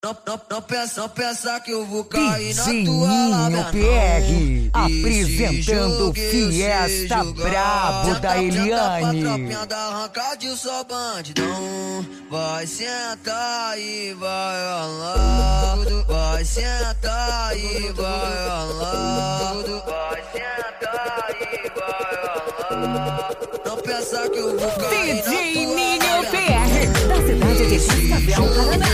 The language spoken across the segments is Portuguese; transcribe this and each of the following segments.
Não pensa que eu vou cair na tua lábia, PR, apresentando Fiesta Brabo da Eliane. Pra tropinha da arrancadinha, só bandidão. Vai sentar e vai ralar. Vai sentar e vai ralar. Vai sentar e vai ralar. Não pensa que eu vou cair na tua DJ Minho PR, da cidade de Cascavel, Paraná.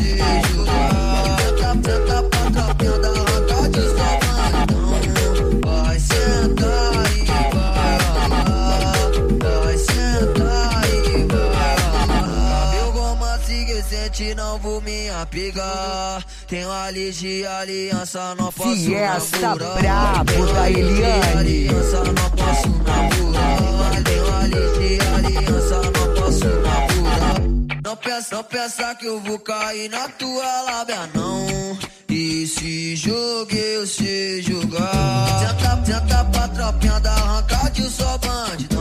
Senta pra tropinha da arrancadinha, só bandidão. Vai sentar e vai ralar. Vai sentar e vai ralar. Meu romance recente, não vou me apegar. Tenho a lei de aliança, não posso Fiesta namorar. Brabo da Eliane. Aliança, não posso namorar. Tenho a lei de aliança, não posso namorar. Não pensa que eu vou cair na tua lábia, não. E se jogo eu sei jogar. Senta pra tropinha da arrancadinha, só bandidão.